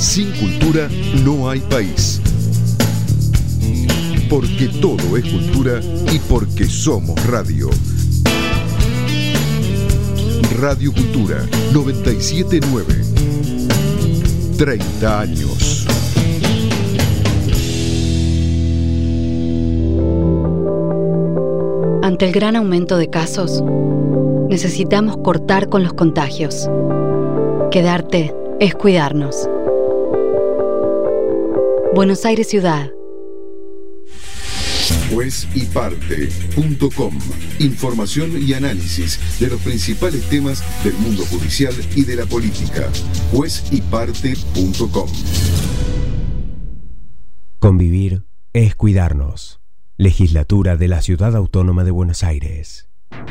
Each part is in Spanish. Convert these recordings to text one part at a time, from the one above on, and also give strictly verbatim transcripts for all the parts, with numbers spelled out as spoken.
Sin cultura no hay país. Porque todo es cultura y porque somos radio. Radio Cultura noventa y siete punto nueve. treinta años. Ante el gran aumento de casos, necesitamos cortar con los contagios. Quedarte es cuidarnos. Buenos Aires Ciudad. juez y parte punto com. Información y análisis de los principales temas del mundo judicial y de la política. juez y parte punto com. Convivir es cuidarnos. Legislatura de la Ciudad Autónoma de Buenos Aires.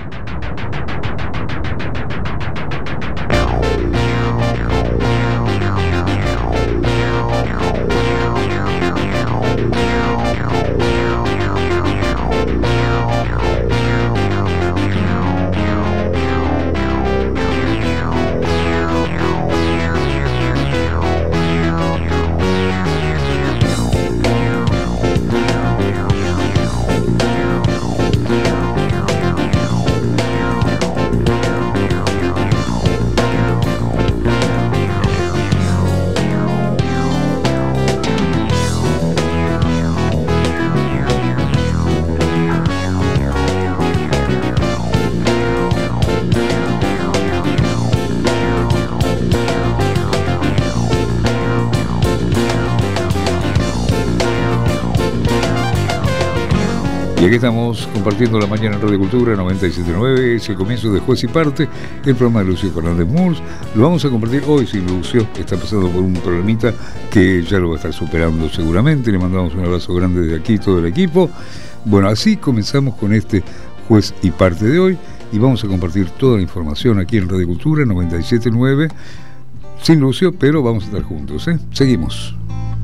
Y aquí estamos compartiendo la mañana en Radio Cultura noventa y siete punto nueve, es el comienzo de Juez y Parte, el programa de Lucio Fernández Murs. Lo vamos a compartir hoy sin Lucio, está pasando por un problemita que ya lo va a estar superando seguramente. Le mandamos un abrazo grande desde aquí, todo el equipo. Bueno, así comenzamos con este Juez y Parte de hoy y vamos a compartir toda la información aquí en Radio Cultura noventa y siete punto nueve, sin Lucio, pero vamos a estar juntos, ¿eh? Seguimos.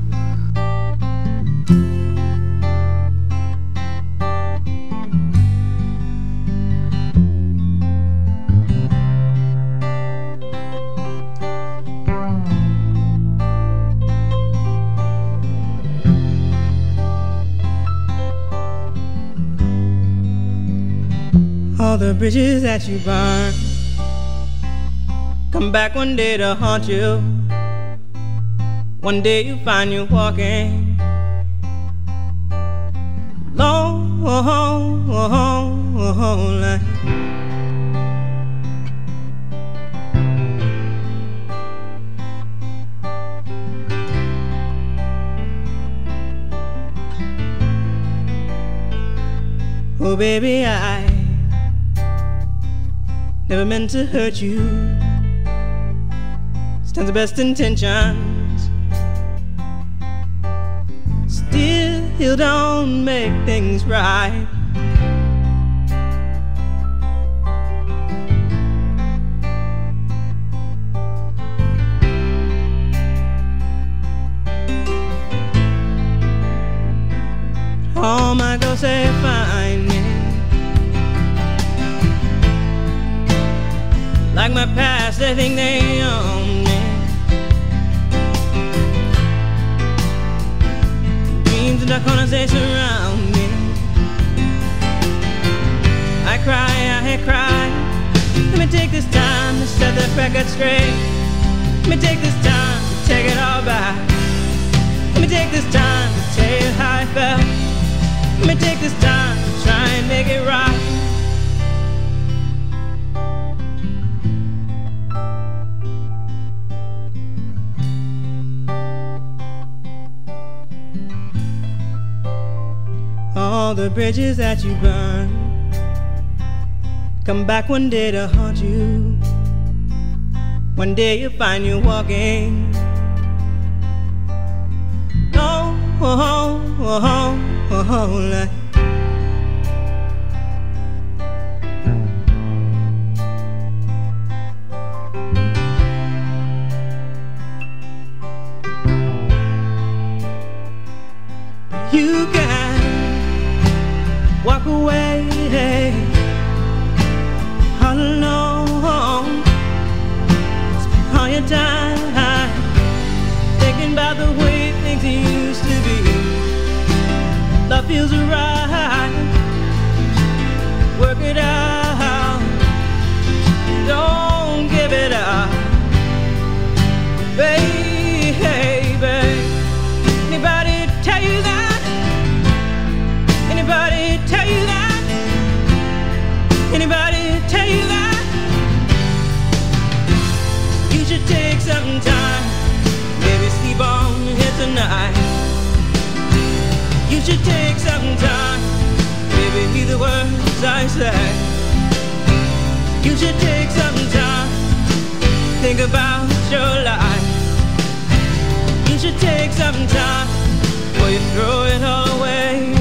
All the bridges that you burn come back one day to haunt you. One day you find you walking long, long, long, long line. Oh baby, I never meant to hurt you. Stands the best intentions. Still, you don't make things right. All my girls say fine, yeah. Like my past, they think they own me. Dreams in the corners, they surround me. I cry, I cry. Let me take this time to set the record straight. Let me take this time to take it all back. Let me take this time to tell you how I felt. Let me take this time to try and make it right. All the bridges that you burn come back one day to haunt you. One day you'll find you walking oh, oh, oh, oh, oh, like you can walk away all alone. Spend all your time thinking ain't about the way things used to be. Love feels right. Work it out. Don't give it up, baby. Anybody tell you that? Anybody tell you that? Anybody tell you that? You should take some time, maybe sleep on here tonight. You should take some time, maybe hear the words I say. You should take some time, think about your life. You should take some time before you throw it all away.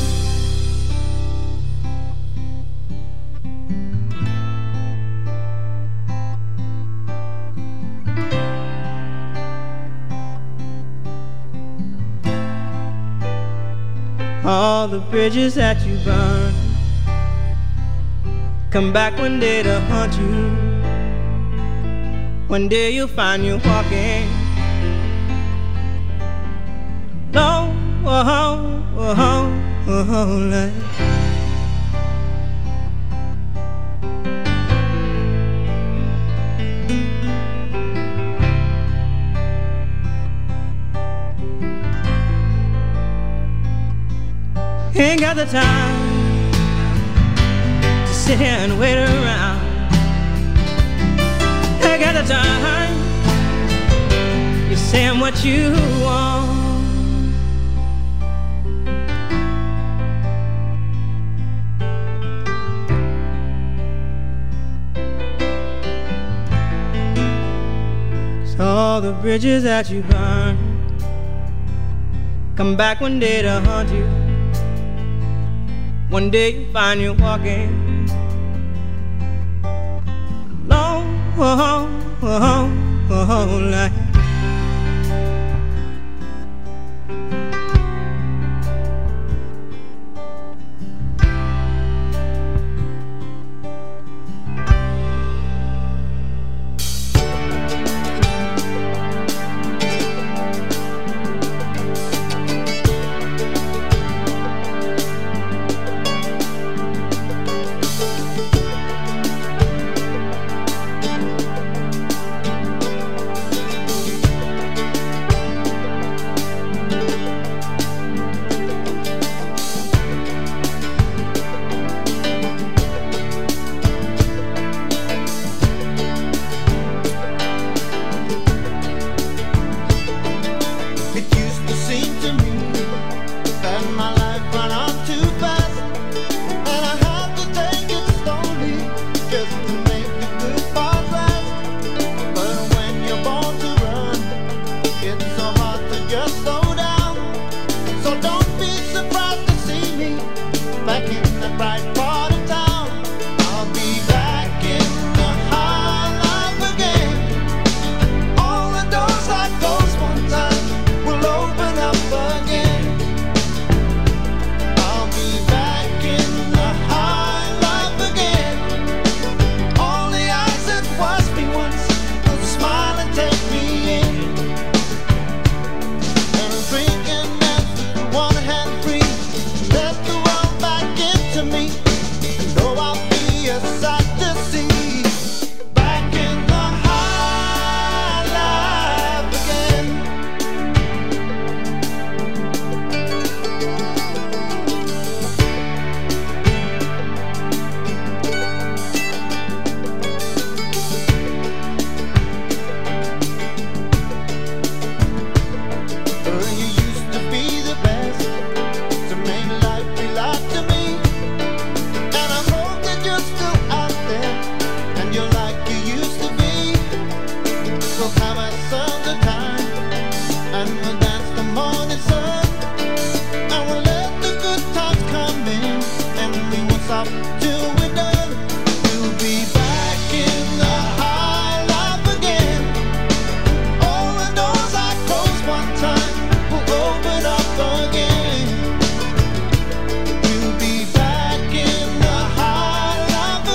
All the bridges that you burned come back one day to haunt you. One day you'll find you walking long, oh, oh, oh, oh, like. Ain't got the time to sit here and wait around. Ain't got the time. You're saying what you want. So all the bridges that you burned come back one day to haunt you. One day you find you walking long, oh, oh, oh, oh, like.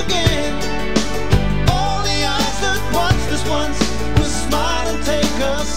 Once will smile and take us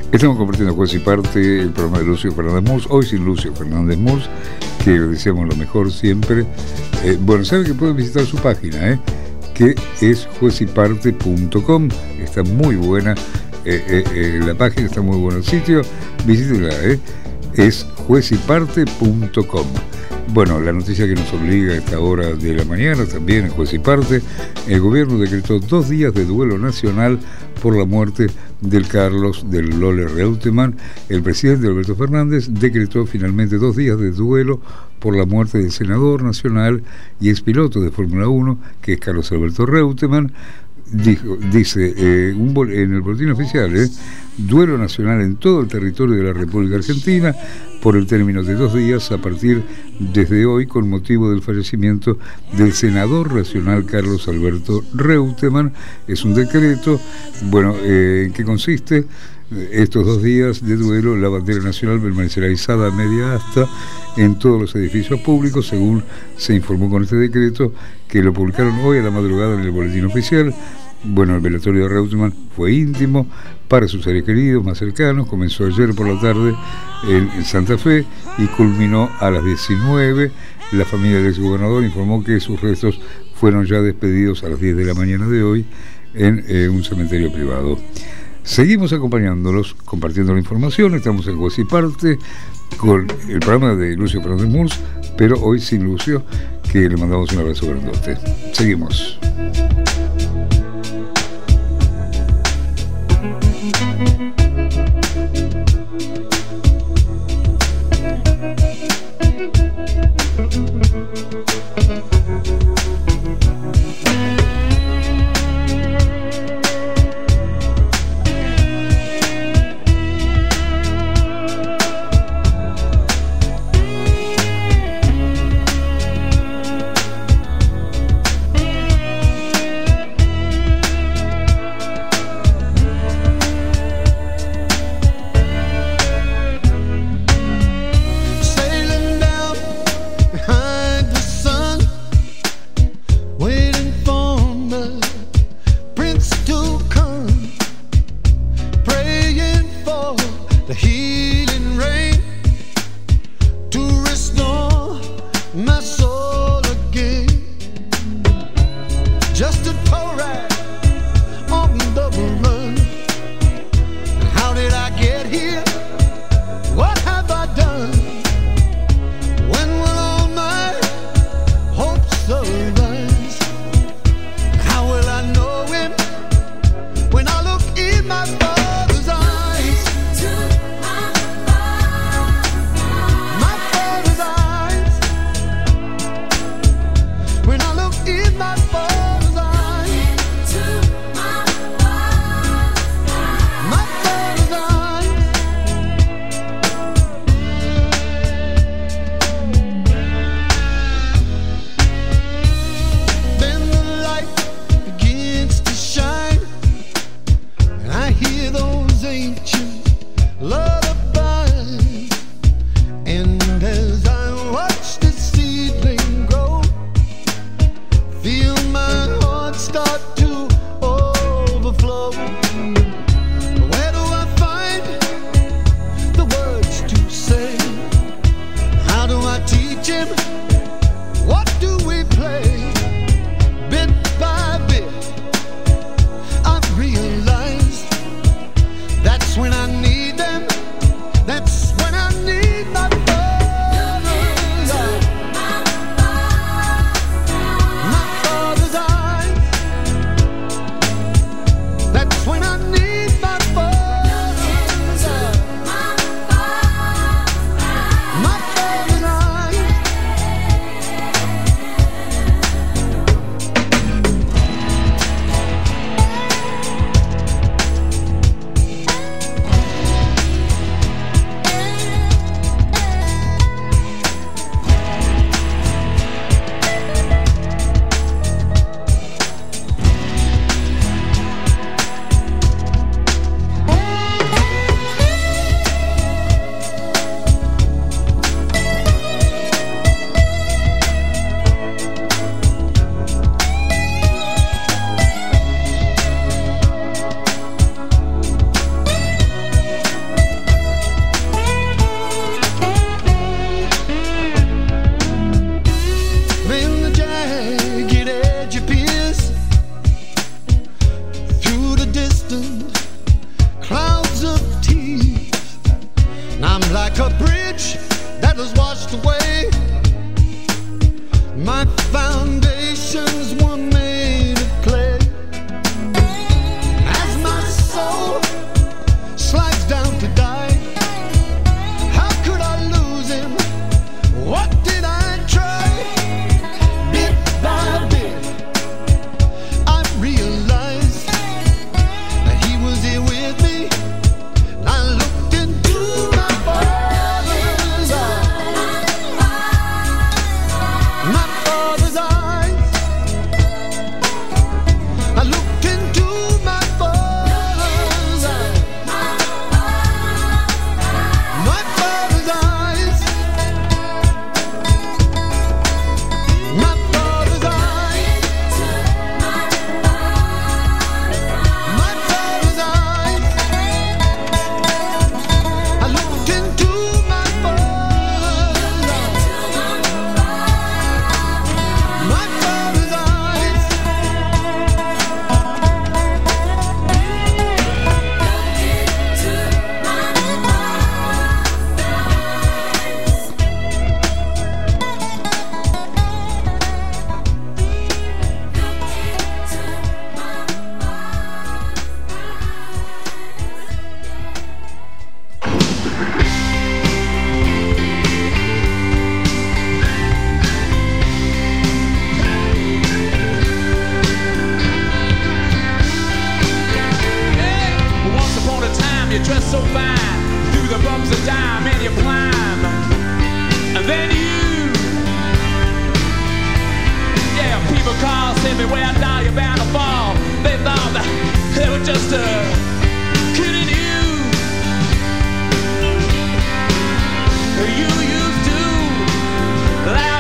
Estamos compartiendo Juez y Parte, el programa de Lucio Fernández Murs, hoy sin Lucio Fernández Murs, que le deseamos lo mejor siempre. Eh, bueno, saben que pueden visitar su página, ¿eh? que es juez y parte punto com, está muy buena, eh, eh, eh, la página está muy buena el sitio, visítenla, ¿eh? es juez y parte punto com. Bueno, la noticia que nos obliga a esta hora de la mañana también en Juez y Parte, el gobierno decretó dos días de duelo nacional por la muerte del Carlos del Lole Reutemann. El presidente Alberto Fernández decretó finalmente dos días de duelo por la muerte del senador nacional y expiloto de Fórmula uno, que es Carlos Alberto Reutemann. Dijo, dice eh, un bol, en el boletín oficial, eh, duelo nacional en todo el territorio de la República Argentina por el término de dos días a partir desde hoy con motivo del fallecimiento del senador nacional Carlos Alberto Reutemann. Es un decreto, bueno, eh, ¿en qué consiste? Estos dos días de duelo, la bandera nacional permanecerá izada a media asta en todos los edificios públicos, según se informó con este decreto, que lo publicaron hoy a la madrugada en el boletín oficial. Bueno, el velatorio de Reutemann fue íntimo para sus seres queridos más cercanos, comenzó ayer por la tarde en Santa Fe y culminó a las diecinueve. La familia del exgobernador informó que sus restos fueron ya despedidos a las diez de la mañana de hoy en eh, un cementerio privado. Seguimos acompañándolos, compartiendo la información. Estamos en Juez y Parte con el programa de Lucio Fernández Murs, pero hoy sin Lucio, que le mandamos un abrazo grandote. Seguimos.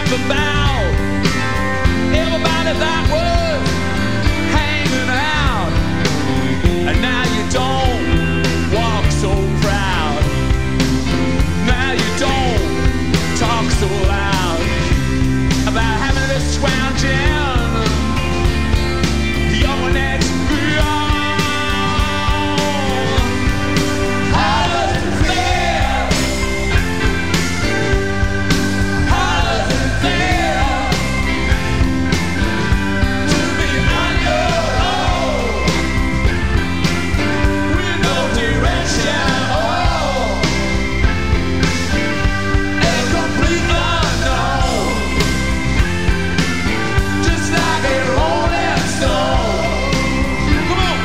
about everybody that was hanging out, and now you don't walk so proud. Now you don't talk so loud about having this scrounging your next beyond. How does it feel? How does it feel to be on your own with no direction? A complete unknown, just like a rolling stone. Come on.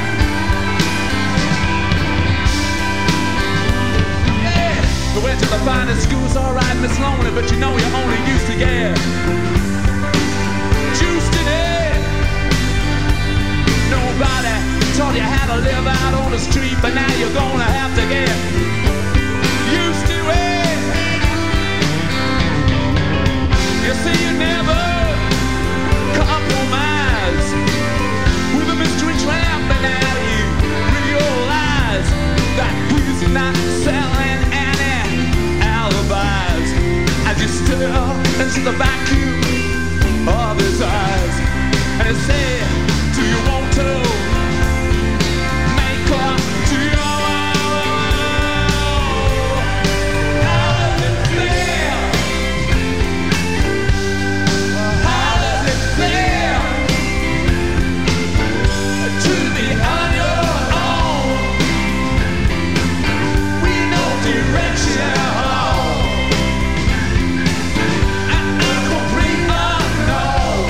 Yeah. We went to the finest schools, alright, Miss Lonely, but you know you only used to get juiced in it. Nobody taught you how to live out on the street, but now you're gonna have to get used to it. You see, you never compromise with a mystery tramp, and now you realize that he's not selling any alibis as you stare into the vacuum of his eyes, and you say, do you want to make love to your own? How does it feel? How does it feel to be on your own with no direction and a complete unknown,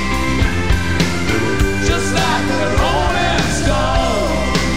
just like a rolling stone?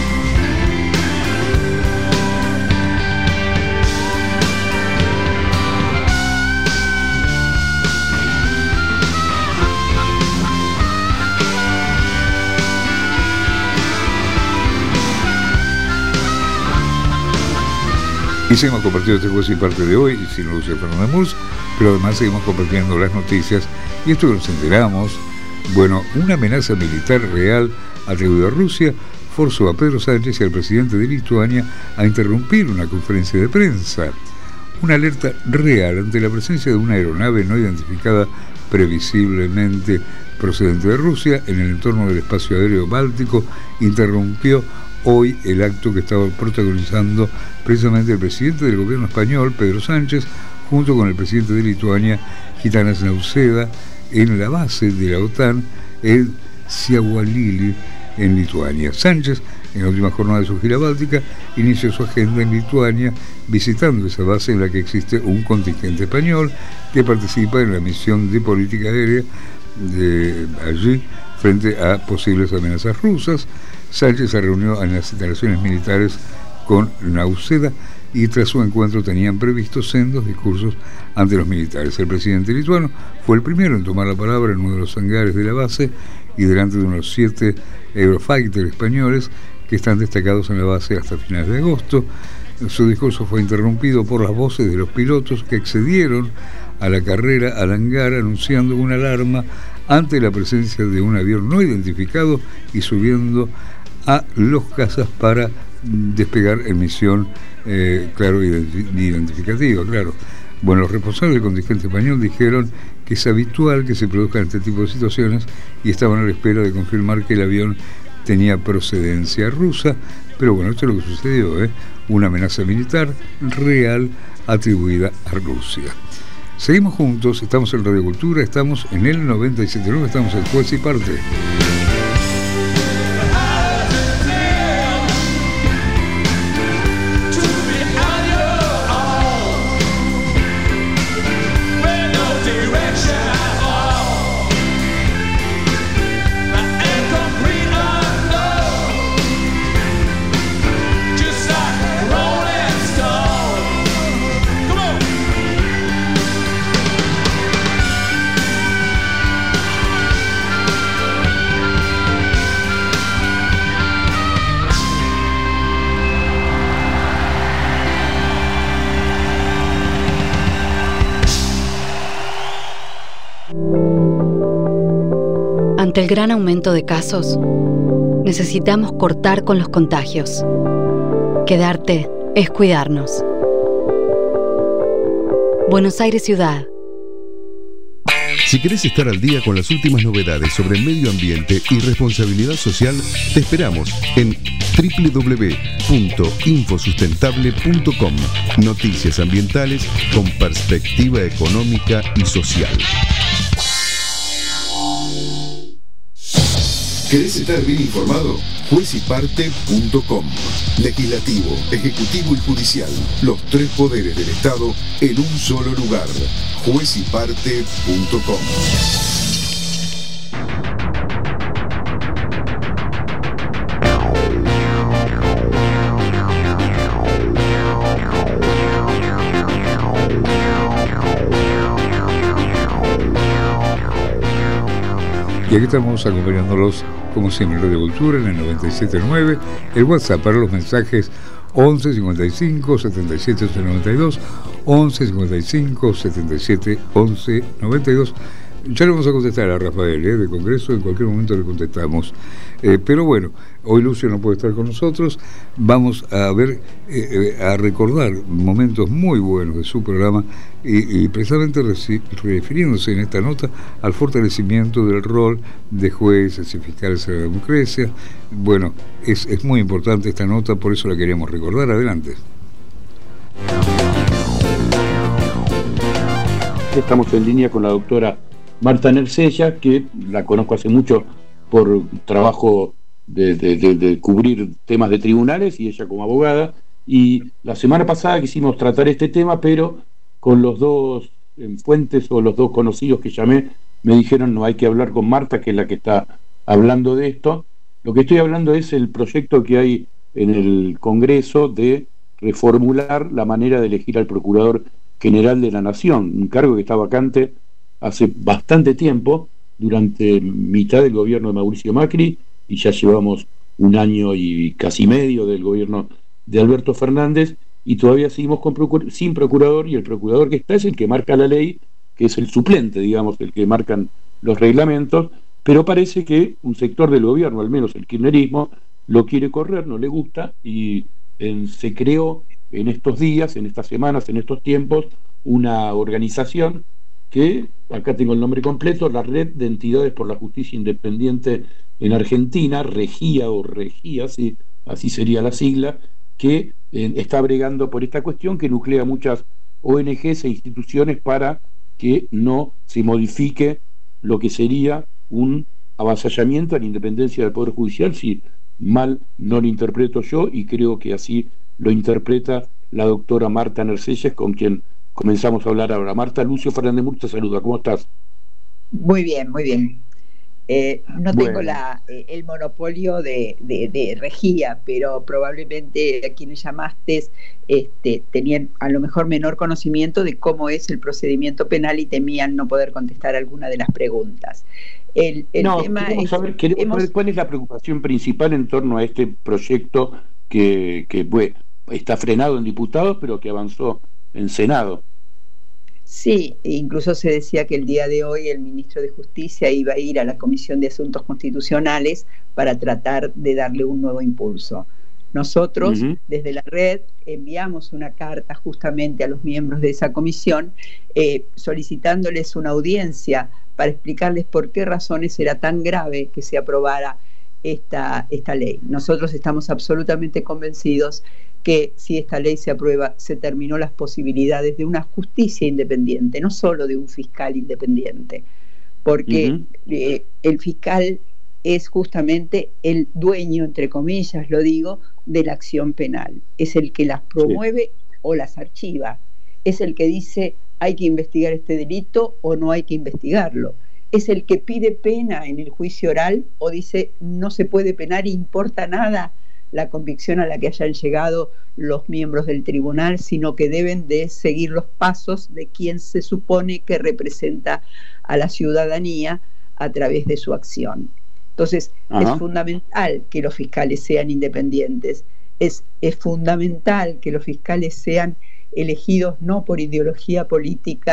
Y seguimos compartiendo este juez y parte de hoy, y sin Lucio Fernández Murs, pero además seguimos compartiendo las noticias, y esto que nos enteramos, bueno, una amenaza militar real atribuida a Rusia forzó a Pedro Sánchez y al presidente de Lituania a interrumpir una conferencia de prensa. Una alerta real ante la presencia de una aeronave no identificada previsiblemente procedente de Rusia en el entorno del espacio aéreo báltico interrumpió hoy el acto que estaba protagonizando precisamente el presidente del gobierno español, Pedro Sánchez, junto con el presidente de Lituania, Gitanas Nausėda, en la base de la OTAN, en Šiauliai, en Lituania. Sánchez, en la última jornada de su gira báltica, inició su agenda en Lituania, visitando esa base en la que existe un contingente español que participa en la misión de política aérea de allí frente a posibles amenazas rusas. Sánchez se reunió en las instalaciones militares con Nausėda y tras su encuentro tenían previstos sendos discursos ante los militares. El presidente lituano fue el primero en tomar la palabra en uno de los hangares de la base y delante de unos siete Eurofighters españoles que están destacados en la base hasta finales de agosto. Su discurso fue interrumpido por las voces de los pilotos que accedieron a la carrera al hangar anunciando una alarma ante la presencia de un avión no identificado y subiendo a los cazas para despegar en misión, eh, claro, identificativa, claro. Bueno, los responsables del contingente español dijeron que es habitual que se produzcan este tipo de situaciones y estaban a la espera de confirmar que el avión tenía procedencia rusa, pero bueno, esto es lo que sucedió, ¿eh? Una amenaza militar real atribuida a Rusia. Seguimos juntos, estamos en Radio Cultura, estamos en el noventa y siete punto nueve, estamos en Juez y Parte. Ante el gran aumento de casos, necesitamos cortar con los contagios. Quedarte es cuidarnos. Buenos Aires Ciudad. Si querés estar al día con las últimas novedades sobre medio ambiente y responsabilidad social, te esperamos en doble u doble u doble u punto infosustentable punto com. Noticias ambientales con perspectiva económica y social. ¿Querés estar bien informado? juez y parte punto com. Legislativo, Ejecutivo y Judicial. Los tres poderes del Estado en un solo lugar. juez y parte punto com. Y aquí estamos acompañándolos, como siempre, en Radio Cultura, en el noventa y siete punto nueve. El WhatsApp para los mensajes once cincuenta y cinco setenta y siete once noventa y dos, once cincuenta y cinco setenta y siete once noventa y dos. Ya le vamos a contestar a Rafael, ¿eh? de Congreso, en cualquier momento le contestamos. Eh, pero bueno, hoy Lucio no puede estar con nosotros. Vamos a ver, eh, a recordar momentos muy buenos de su programa y, y precisamente reci- refiriéndose en esta nota al fortalecimiento del rol de jueces y fiscales en la democracia. Bueno, es, es muy importante esta nota, por eso la queríamos recordar. Adelante. Estamos en línea con la doctora Marta Nersella, que la conozco hace mucho por trabajo de, de, de, de cubrir temas de tribunales y ella como abogada, y la semana pasada quisimos tratar este tema, pero con los dos fuentes o los dos conocidos que llamé me dijeron no, hay que hablar con Marta, que es la que está hablando de esto. Lo que estoy hablando es el proyecto que hay en el Congreso de reformular la manera de elegir al Procurador General de la Nación, un cargo que está vacante hace bastante tiempo, durante mitad del gobierno de Mauricio Macri, y ya llevamos un año y casi medio del gobierno de Alberto Fernández, y todavía seguimos con procur- sin procurador, y el procurador que está es el que marca la ley, que es el suplente, digamos, el que marcan los reglamentos, pero parece que un sector del gobierno, al menos el kirchnerismo, lo quiere correr, no le gusta, y en, se creó en estos días, en estas semanas, en estos tiempos, una organización que, acá tengo el nombre completo, la Red de Entidades por la Justicia Independiente en Argentina, REGIA o REGIA, así, así sería la sigla, que eh, está bregando por esta cuestión, que nuclea muchas O N Ges e instituciones para que no se modifique lo que sería un avasallamiento a la independencia del Poder Judicial, si mal no lo interpreto yo, y creo que así lo interpreta la doctora Marta Nersella, con quien comenzamos a hablar ahora. Marta, Lucio Fernández Mur te saluda, ¿cómo estás? Muy bien, muy bien. Eh, no bueno. tengo la, eh, el monopolio de, de, de Regía, pero probablemente a quienes llamaste este, tenían a lo mejor menor conocimiento de cómo es el procedimiento penal y temían no poder contestar alguna de las preguntas. El, el no, tema queremos es, saber, queremos hemos... saber cuál es la preocupación principal en torno a este proyecto que, que bueno, está frenado en diputados, pero que avanzó en Senado. Sí, incluso se decía que el día de hoy el ministro de Justicia iba a ir a la Comisión de Asuntos Constitucionales para tratar de darle un nuevo impulso. Nosotros, uh-huh. desde la red, enviamos una carta justamente a los miembros de esa comisión eh, solicitándoles una audiencia para explicarles por qué razones era tan grave que se aprobara esta, esta ley. Nosotros estamos absolutamente convencidos que si esta ley se aprueba, se terminó las posibilidades de una justicia independiente, no solo de un fiscal independiente, porque uh-huh. eh, el fiscal es justamente el dueño, entre comillas lo digo, de la acción penal. Es el que las promueve sí. o las archiva. Es el que dice hay que investigar este delito o no hay que investigarlo. Es el que pide pena en el juicio oral o dice no se puede penar, importa nada la convicción a la que hayan llegado los miembros del tribunal, sino que deben de seguir los pasos de quien se supone que representa a la ciudadanía a través de su acción. Entonces, Ajá. es fundamental que los fiscales sean independientes, es, es fundamental que los fiscales sean elegidos no por ideología política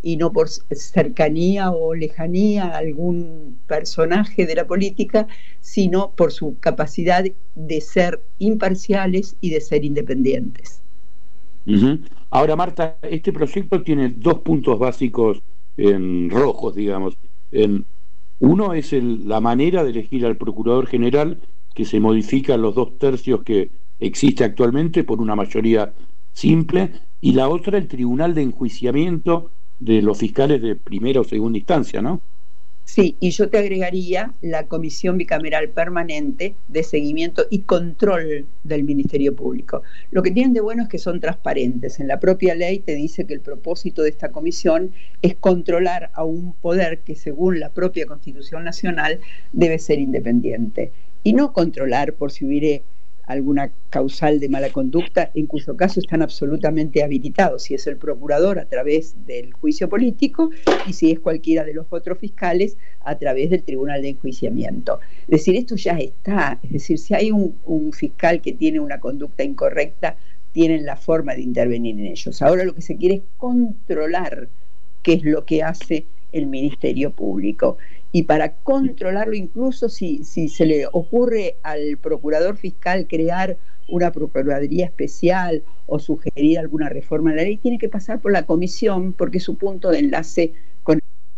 y no por cercanía o lejanía a algún personaje de la política, sino por su capacidad de ser imparciales y de ser independientes. Uh-huh. Ahora, Marta, este proyecto tiene dos puntos básicos en rojos, digamos. En, uno es el, la manera de elegir al Procurador General, que se modifica los dos tercios que existe actualmente por una mayoría simple, y la otra el Tribunal de Enjuiciamiento de los fiscales de primera o segunda instancia, ¿no? Sí, y yo te agregaría la Comisión Bicameral Permanente de Seguimiento y Control del Ministerio Público. Lo que tienen de bueno es que son transparentes. En la propia ley te dice que el propósito de esta comisión es controlar a un poder que, según la propia Constitución Nacional, debe ser independiente. Y no controlar por si hubiere alguna causal de mala conducta, en cuyo caso están absolutamente habilitados, si es el procurador a través del juicio político y si es cualquiera de los otros fiscales a través del Tribunal de Enjuiciamiento. Es decir, esto ya está, es decir, si hay un, un fiscal que tiene una conducta incorrecta, tienen la forma de intervenir en ellos. Ahora lo que se quiere es controlar qué es lo que hace el Ministerio Público. Y para controlarlo, incluso si, si se le ocurre al procurador fiscal crear una procuraduría especial o sugerir alguna reforma a la ley, tiene que pasar por la comisión, porque es su punto de enlace con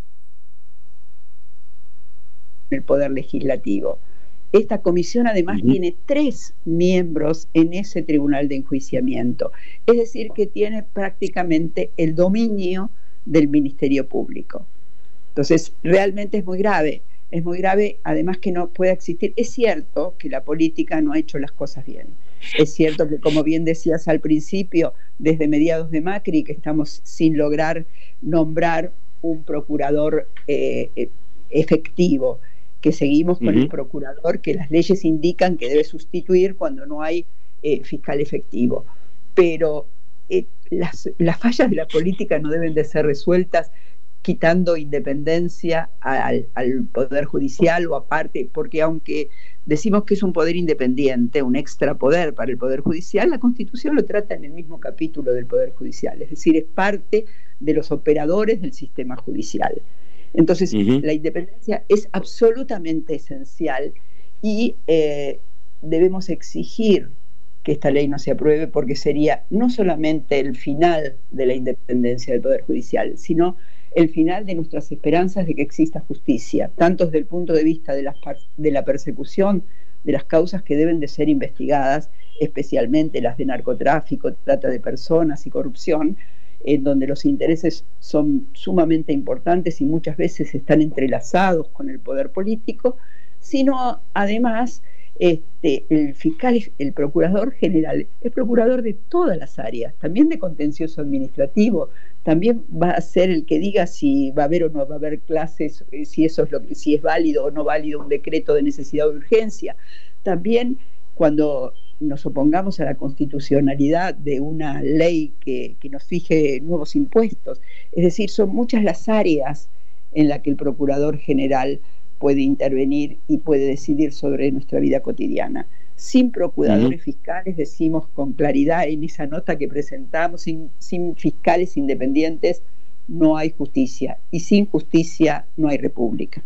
el Poder Legislativo. Esta comisión además uh-huh. tiene tres miembros en ese Tribunal de Enjuiciamiento, es decir, que tiene prácticamente el dominio del Ministerio Público. Entonces, realmente es muy grave, es muy grave, además que no pueda existir. Es cierto que la política no ha hecho las cosas bien. Es cierto que, como bien decías al principio, desde mediados de Macri, que estamos sin lograr nombrar un procurador eh, efectivo, que seguimos con uh-huh. el procurador que las leyes indican que debe sustituir cuando no hay eh, fiscal efectivo. Pero eh, las, las fallas de la política no deben de ser resueltas quitando independencia al, al Poder Judicial o aparte, porque aunque decimos que es un poder independiente, un extrapoder para el Poder Judicial, la Constitución lo trata en el mismo capítulo del Poder Judicial, es decir, es parte de los operadores del sistema judicial. Entonces, uh-huh. la independencia es absolutamente esencial y eh, debemos exigir que esta ley no se apruebe, porque sería no solamente el final de la independencia del Poder Judicial, sino el final de nuestras esperanzas de que exista justicia, tanto desde el punto de vista de la, de la persecución de las causas que deben de ser investigadas, especialmente las de narcotráfico, trata de personas y corrupción, en donde los intereses son sumamente importantes y muchas veces están entrelazados con el poder político, sino además Este, el fiscal, el procurador general, es procurador de todas las áreas, también de contencioso administrativo, también va a ser el que diga si va a haber o no va a haber clases, si eso es lo que, si es válido o no válido un decreto de necesidad o urgencia. También cuando nos opongamos a la constitucionalidad de una ley que, que nos fije nuevos impuestos, es decir, son muchas las áreas en las que el procurador general puede intervenir y puede decidir sobre nuestra vida cotidiana. Sin procuradores uh-huh. fiscales, decimos con claridad en esa nota que presentamos, sin, sin fiscales independientes no hay justicia, y sin justicia no hay república.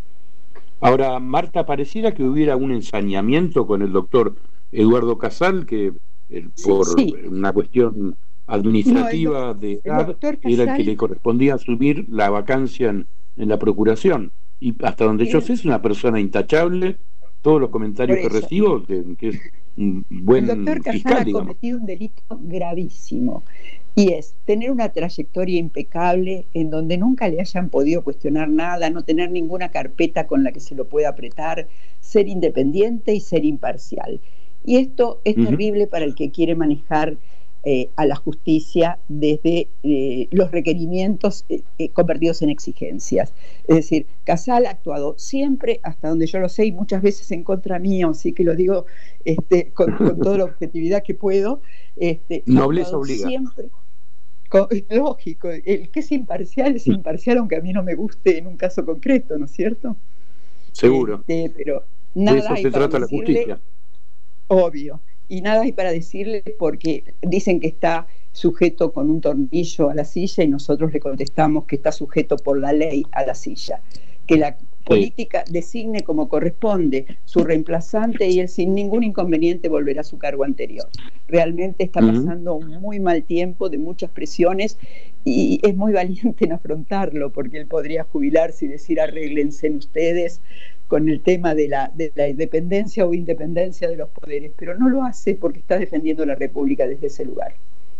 Ahora, Marta, pareciera que hubiera un ensañamiento con el doctor Eduardo Casal, que eh, por sí, sí. una cuestión administrativa no, el, de edad, el era el que le correspondía asumir la vacancia en, en la procuración. Y hasta donde yo sé es una persona intachable, todos los comentarios que recibo, que, que es un buen el doctor fiscal, Casal ha digamos. cometido un delito gravísimo, y es tener una trayectoria impecable en donde nunca le hayan podido cuestionar nada, no tener ninguna carpeta con la que se lo pueda apretar, ser independiente y ser imparcial. Y esto es uh-huh. terrible para el que quiere manejar Eh, a la justicia desde eh, los requerimientos eh, eh, convertidos en exigencias. Es decir, Casal ha actuado siempre, hasta donde yo lo sé, y muchas veces en contra mío, así que lo digo este, con, con toda la objetividad que puedo. Este, Nobleza obliga. Siempre, con, es lógico, el que es imparcial es imparcial, aunque a mí no me guste en un caso concreto, ¿no es cierto? Seguro. Este, pero nada de eso hay se para trata decirle, la justicia. Obvio. Y nada hay para decirle, porque dicen que está sujeto con un tornillo a la silla y nosotros le contestamos que está sujeto por la ley a la silla. Que la política designe como corresponde su reemplazante y él sin ningún inconveniente volverá a su cargo anterior. Realmente está pasando uh-huh. un muy mal tiempo de muchas presiones y es muy valiente en afrontarlo, porque él podría jubilarse y decir arréglense ustedes con el tema de la, de la independencia o independencia de los poderes, pero no lo hace porque está defendiendo la República desde ese lugar.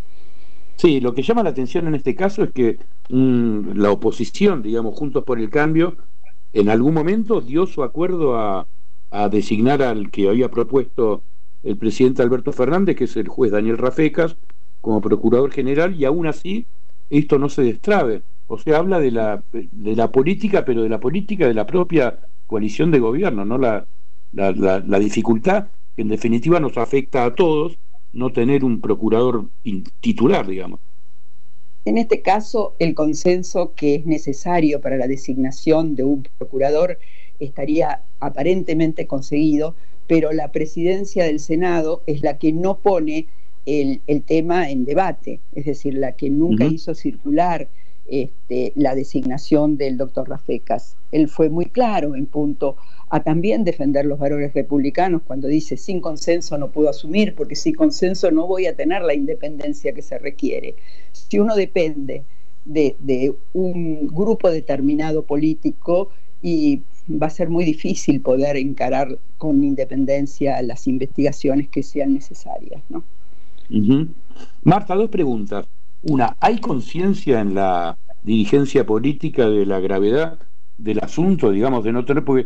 Sí, lo que llama la atención en este caso es que mmm, la oposición, digamos, Juntos por el Cambio, en algún momento dio su acuerdo a, a designar al que había propuesto el presidente Alberto Fernández, que es el juez Daniel Rafecas, como procurador general, y aún así esto no se destrabe. O sea, habla de la, de la política, pero de la política de la propia coalición de gobierno, ¿no? La, la, la, la dificultad que en definitiva nos afecta a todos no tener un procurador titular, digamos. En este caso, el consenso que es necesario para la designación de un procurador estaría aparentemente conseguido, pero la presidencia del Senado es la que no pone el, el tema en debate, es decir, la que nunca uh-huh. hizo circular este, la designación del doctor Rafecas. Él fue muy claro en punto a también defender los valores republicanos cuando dice sin consenso no puedo asumir, porque sin consenso no voy a tener la independencia que se requiere. Si uno depende de, de un grupo determinado político, y va a ser muy difícil poder encarar con independencia las investigaciones que sean necesarias, ¿no? Uh-huh. Marta, dos preguntas. Una, ¿hay conciencia en la dirigencia política de la gravedad del asunto, digamos, de no tener, porque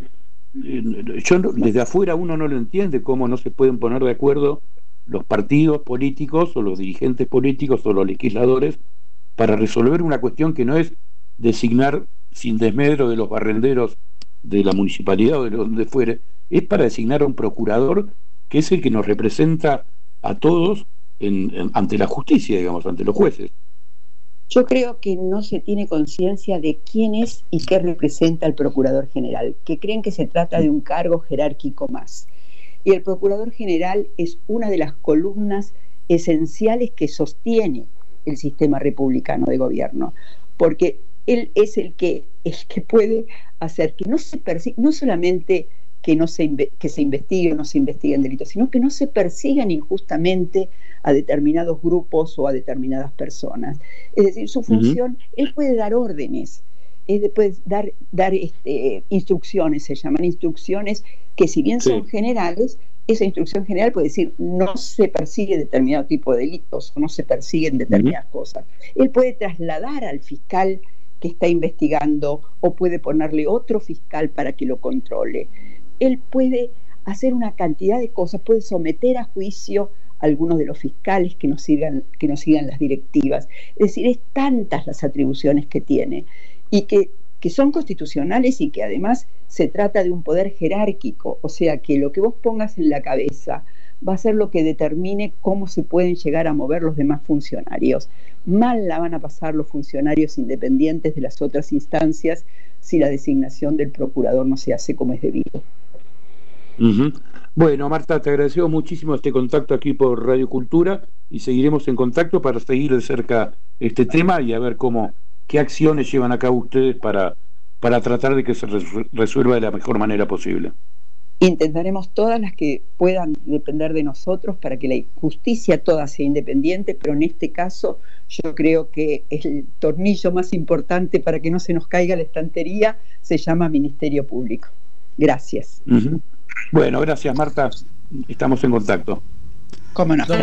yo desde afuera uno no lo entiende, cómo no se pueden poner de acuerdo los partidos políticos o los dirigentes políticos o los legisladores para resolver una cuestión que no es designar sin desmedro de los barrenderos de la municipalidad o de donde fuere, es para designar a un procurador que es el que nos representa a todos en, en, ante la justicia, digamos, ante los jueces. Yo creo que no se tiene conciencia de quién es y qué representa el Procurador General, que creen que se trata de un cargo jerárquico más. Y el Procurador General es una de las columnas esenciales que sostiene el sistema republicano de gobierno, porque él es el que, el que puede hacer que no se persiga, no solamente que, no se, que se investigue o no se investiguen delitos, sino que no se persigan injustamente a determinados grupos o a determinadas personas. Es decir, su función, uh-huh. él puede dar órdenes, él puede dar, dar este, instrucciones, se llaman instrucciones que si bien sí. son generales, esa instrucción general puede decir no se persigue determinado tipo de delitos o no se persiguen determinadas uh-huh. cosas. Él puede trasladar al fiscal que está investigando o puede ponerle otro fiscal para que lo controle. Él puede hacer una cantidad de cosas, puede someter a juicio a algunos de los fiscales que nos sigan, que nos sigan las directivas. Es decir, es tantas las atribuciones que tiene y que, que son constitucionales y que además se trata de un poder jerárquico, o sea que lo que vos pongas en la cabeza va a ser lo que determine cómo se pueden llegar a mover los demás funcionarios. Mal la van a pasar los funcionarios independientes de las otras instancias si la designación del procurador no se hace como es debido. Uh-huh. Bueno, Marta, te agradecemos muchísimo este contacto aquí por Radio Cultura y seguiremos en contacto para seguir de cerca este tema y a ver cómo, qué acciones llevan a cabo ustedes para, para tratar de que se resuelva de la mejor manera posible. Intentaremos todas las que puedan depender de nosotros para que la justicia toda sea independiente, pero en este caso yo creo que el tornillo más importante para que no se nos caiga la estantería se llama Ministerio Público. Gracias. Uh-huh. Bueno, gracias Marta, estamos en contacto. Cómo no.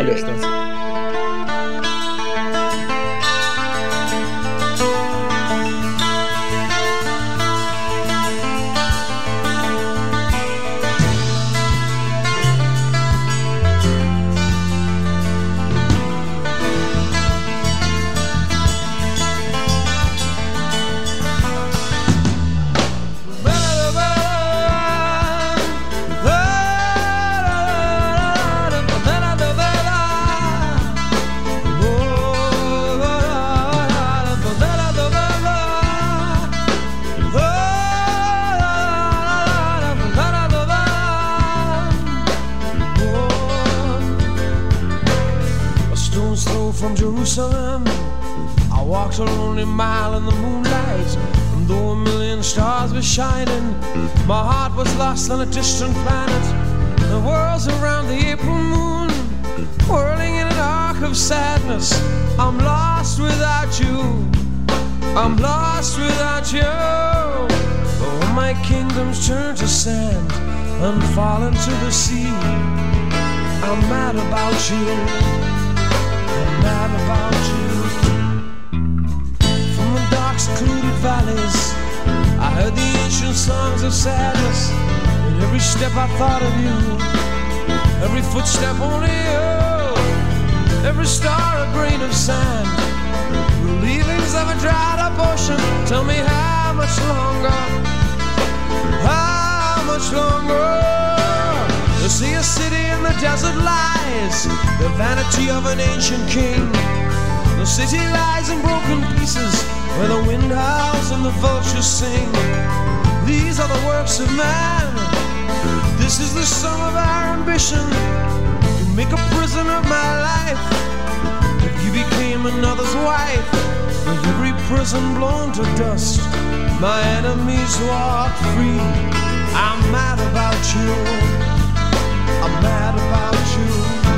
Jerusalem, I walked a lonely mile in the moonlight, and though a million stars were shining, my heart was lost on a distant planet. The world's around the April moon, whirling in an arc of sadness. I'm lost without you, I'm lost without you. Oh, my kingdoms turn to sand and fall into the sea. I'm mad about you, I'm mad about you. From the dark secluded valleys, I heard the ancient songs of sadness. In every step I thought of you, every footstep only you, every star a grain of sand, the leavings of a dried up ocean. Tell me how much longer, how much longer? To see a city in the desert lies, the vanity of an ancient king. The city lies in broken pieces, where the wind howls and the vultures sing. These are the works of man, this is the sum of our ambition. To make a prison of my life, if you became another's wife. With every prison blown to dust, my enemies walk free. I'm mad about you, I'm mad about you.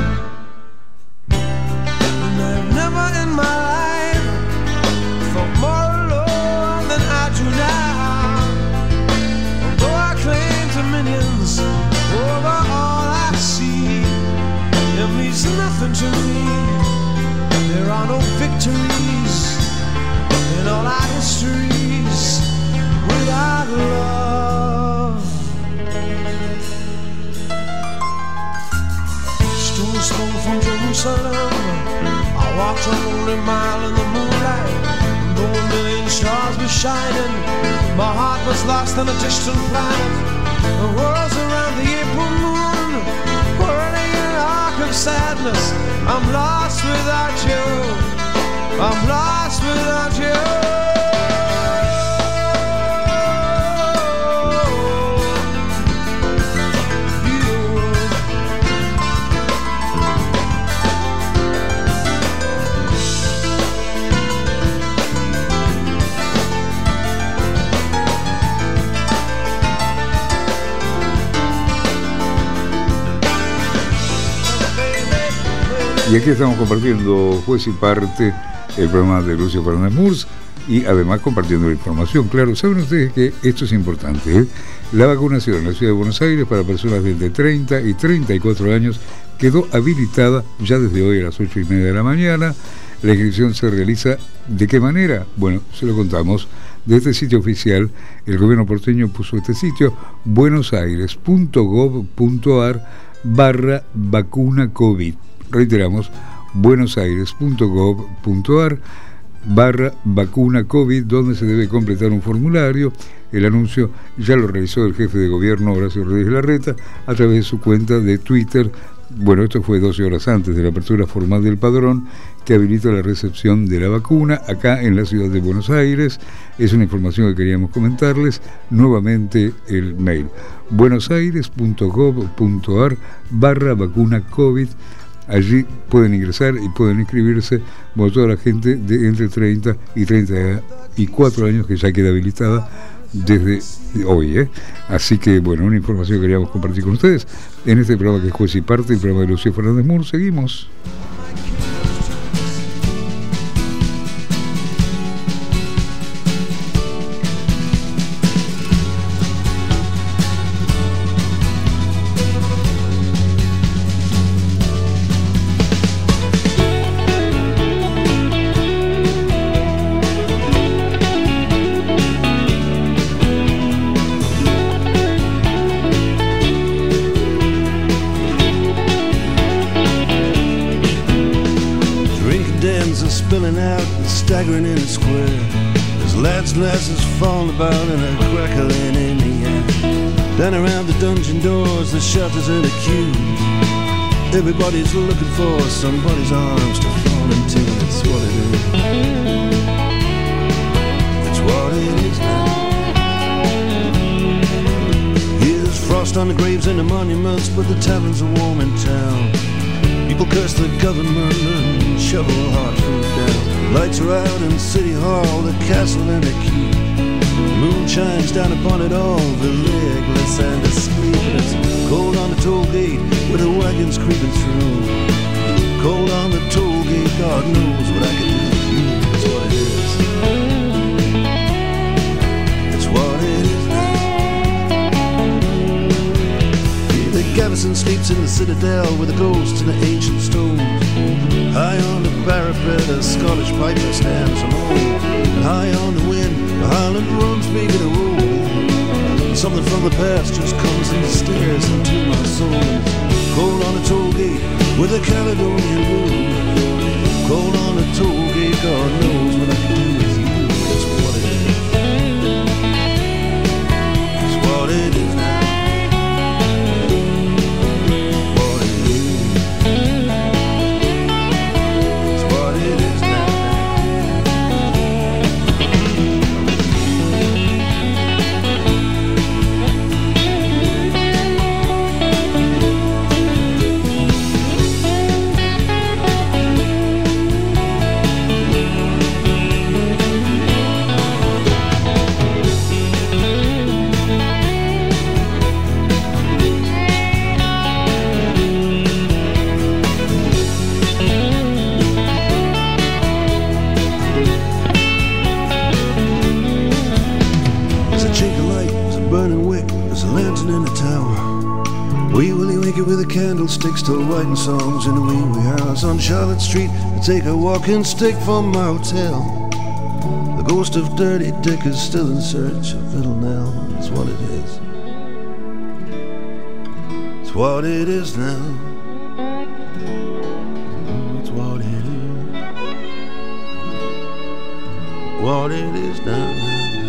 And I've never in my life felt more alone than I do now. Although I claim dominions over all I see, it means nothing to me. There are no victories in all our histories without love. Stones thrown from Jerusalem, I walked a lonely mile in the moonlight, and though a million stars were shining, my heart was lost on a distant planet. The world's around the April moon, whirling in an arc of sadness. I'm lost without you, I'm lost without you. Y aquí estamos compartiendo Juez y Parte, el programa de Lucio Fernández Murs, y además compartiendo la información. Claro, saben ustedes que esto es importante, ¿eh? La vacunación en la ciudad de Buenos Aires para personas de entre treinta y treinta y cuatro años quedó habilitada ya desde hoy a las ocho y media de la mañana. La inscripción se realiza ¿de qué manera? Bueno, se lo contamos. De este sitio oficial, el gobierno porteño puso este sitio, buenosaires.gov.ar barra vacuna COVID. Reiteramos, buenosaires.gov.ar barra vacuna COVID, donde se debe completar un formulario. El anuncio ya lo realizó el jefe de gobierno Horacio Rodríguez Larreta a través de su cuenta de Twitter. Bueno, esto fue doce horas antes de la apertura formal del padrón que habilita la recepción de la vacuna acá en la ciudad de Buenos Aires. Es una información que queríamos comentarles. Nuevamente el mail, buenosaires.gov.ar barra vacuna COVID. Allí pueden ingresar y pueden inscribirse, bueno, toda la gente de entre treinta y treinta y cuatro años que ya queda habilitada desde hoy, ¿eh? Así que, bueno, una información que queríamos compartir con ustedes en este programa que es Juez y Parte, el programa de Lucio Fernández Murs. Seguimos. Staggering in a square, there's lads' glasses falling about and a crackling in the air. Down around the dungeon doors, the shelters in a queue. Everybody's looking for somebody's arms to fall into. That's what it is. That's what it is now. Here's frost on the graves and the monuments, but the taverns are warm in town. People curse the government and shovel hard food down. Lights are out in City Hall, the castle and the keep. The moon shines down upon it all, the legless and asleep. And it's cold on the toll gate with the wagons creeping through. Cold on the toll gate, God knows what I can do for you. That's what it is. That's what it is now. The garrison sleeps in the citadel with the ghosts and the ancient stones. High on the parapet, a Scottish piper stands alone. And high on the wind, the Highland drums begin to roll. Something from the past just comes and stares into my soul. Cold on the toll gate with a Caledonian moon. Cold on the toll gate, God knows what I can do with you. That's what it is. That's what it is now. With the candlesticks still writing songs in the wee wee hours on Charlotte Street. I take a walking stick from my hotel. The ghost of Dirty Dick is still in search of Little Nell. That's what it is. It's what it is now. It's what it is. What it is now.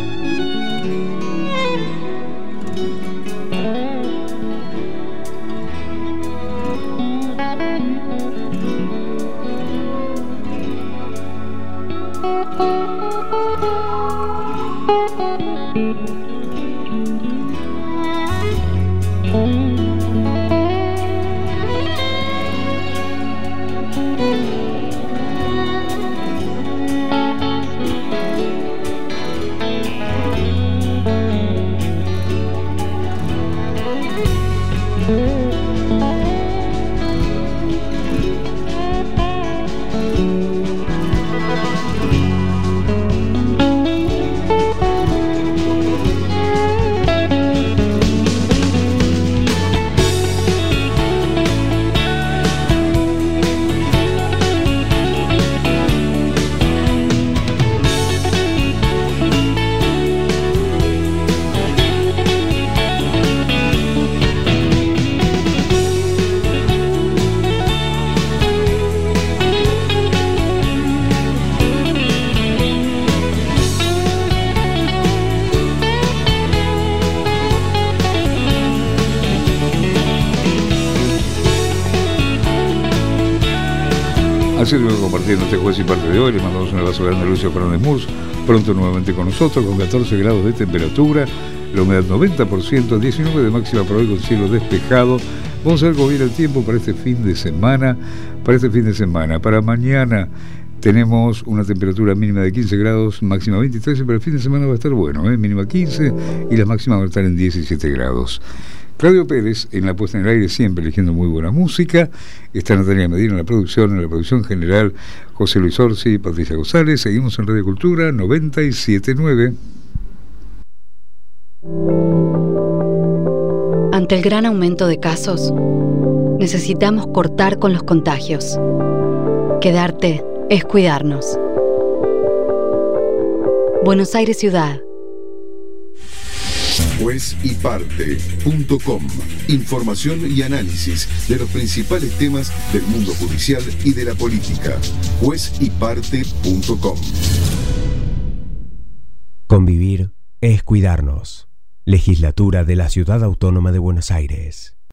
Así estuvimos compartiendo este jueves y parte de hoy. Le mandamos un abrazo grande a Lucio Fernández Murs, pronto nuevamente con nosotros, con catorce grados de temperatura, la humedad noventa por ciento, diecinueve de máxima para hoy con cielo despejado. Vamos a ver cómo viene el tiempo para este fin de semana. Para este fin de semana, para mañana tenemos una temperatura mínima de quince grados, máxima veintitrés, pero el fin de semana va a estar bueno, ¿eh? Mínima quince y la máxima va a estar en diecisiete grados. Claudio Pérez en la puesta en el aire, siempre eligiendo muy buena música. Está Natalia Medina en la producción, en la producción general José Luis Orsi y Patricia González. Seguimos en Radio Cultura noventa y siete punto nueve. Ante el gran aumento de casos, necesitamos cortar con los contagios. Quedarte es cuidarnos. Buenos Aires Ciudad. Juez y Parte punto com. Información y análisis de los principales temas del mundo judicial y de la política. Juez y Parte punto com. Convivir es cuidarnos. Legislatura de la Ciudad Autónoma de Buenos Aires.